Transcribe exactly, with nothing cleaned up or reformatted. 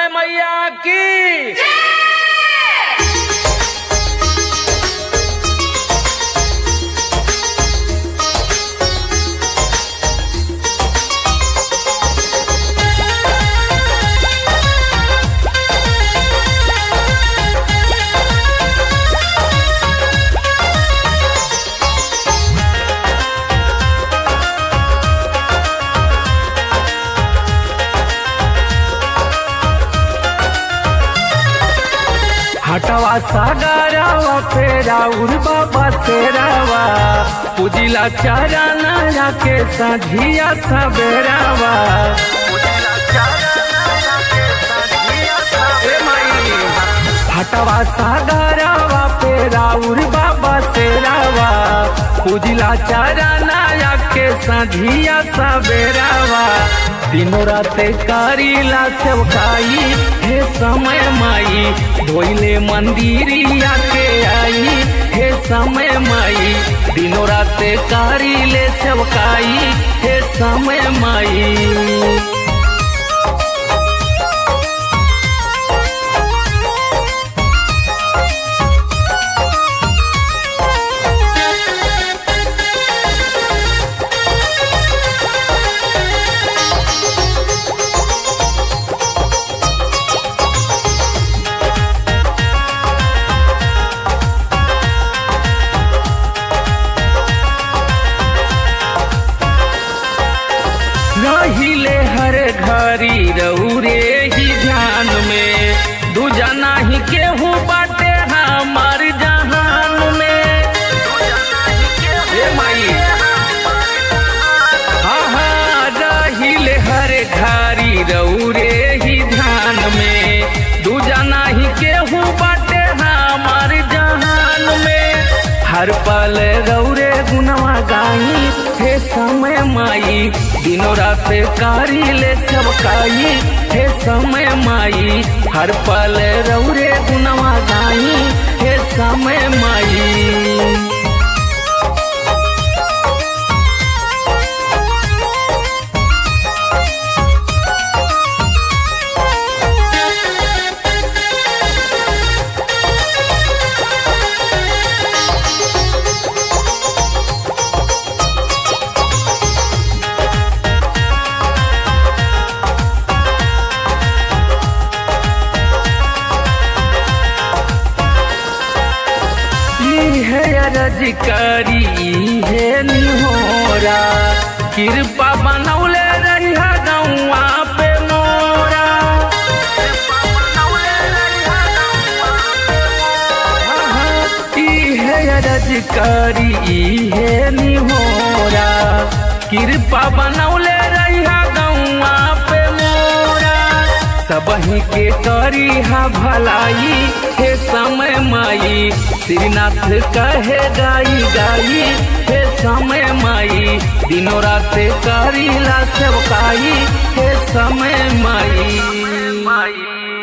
समय मैया की हटवा सागरवा फेरा उर बाबा तेरावा पूजिला चाराना के साझिया सबेरावा हटवा सागरवा फेरा उर बाबा तेरावा पूजिला चाराना के साझिया सबेरावा दिनों राते कारीला सेवकाई हे समय माई धोइले मंदिरिया के आई हे समय माई दिनों राते कारीले सेवकाई हे समय माई। रहिले हर घरी रउरे ही ध्यान में दूजा नाही केहू बाटे हमार जहान में ए माई हाँ हाँ रहिले हर घरी रउरे ही ध्यान में दूजा नाही केहू बाटे हमार जहान में हर पल रउरे गुनवा गाई हे समय माई दिनों रात कारीले सबकाई हे समय माई हर पल रउरे गुनवा गाई हे समय माई। रजकारी है निहोरा कृपा बनौले रहिया गौआ पे मोरा है रजकारी है निहोरा कृपा बनौले रहिया गौआ पे मोरा सबही के करी हा भलाई हे समय माई श्रीनाथ कहे गाई गाई हे समय माई दिनों रात करीला सेवकाई हे समय माई।